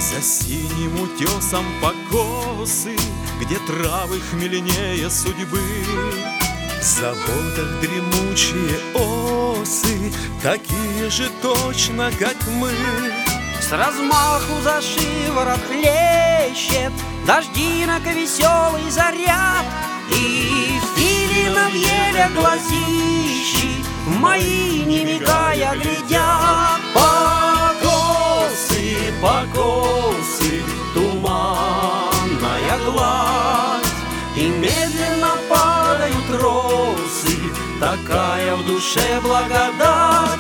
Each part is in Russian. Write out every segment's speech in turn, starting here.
За синим утесом покосы, где травы хмельнее судьбы, в заботах дремучие осы, такие же точно, как мы. С размаху за шиворот хлещет дождинок веселый заряд, и филина в еле глазищи мои, не мигая, глядят. Покосы, покосы, туманная гладь, и медленно падают росы, такая в душе благодать.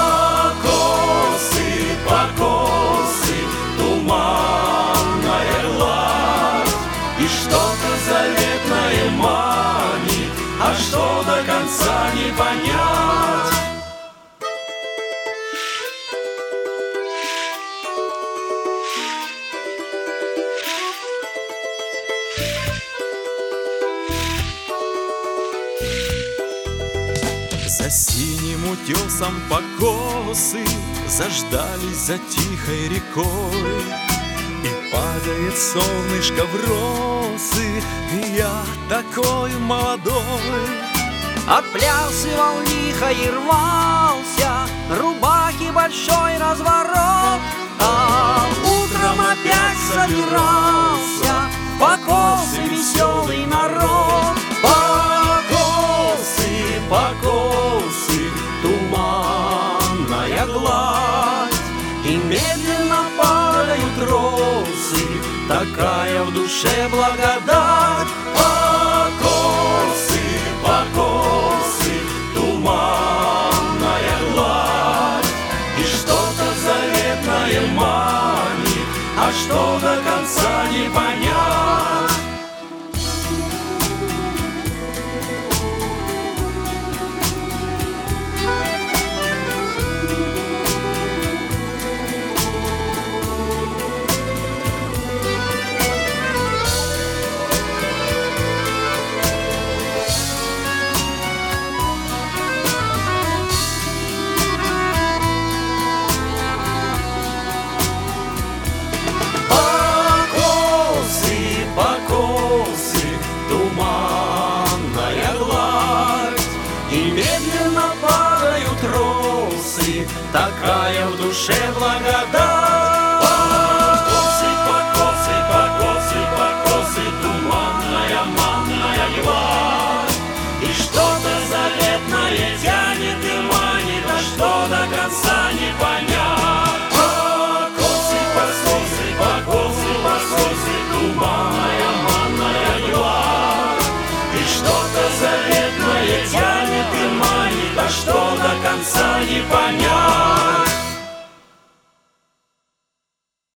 Покосы, покосы, туманная гладь, и что-то заветное манит, а что до конца не понять. За синим утесом покосы заждались за тихой рекой, и падает солнышко в росы, и я такой молодой. Отплясывал лихо и рвался, рубахи большой разворот, а утром опять собирался покосы веселый народ. Покосы, покосы, туманная гладь, и медленно падают росы, такая в душе благодать. Покосы, покосы, туманная гладь, и что-то заветное манит, а что до конца не понять. Такая в душе благодать. Покосы, покосы, покосы, покосы, туманная манная гладь, и что-то заветное тянет и манит, а что до конца не понять. Покосы, покосы, покосы, покосы, туманная манная гладь, и что-то заветное тянет и манит, а что до конца не понять.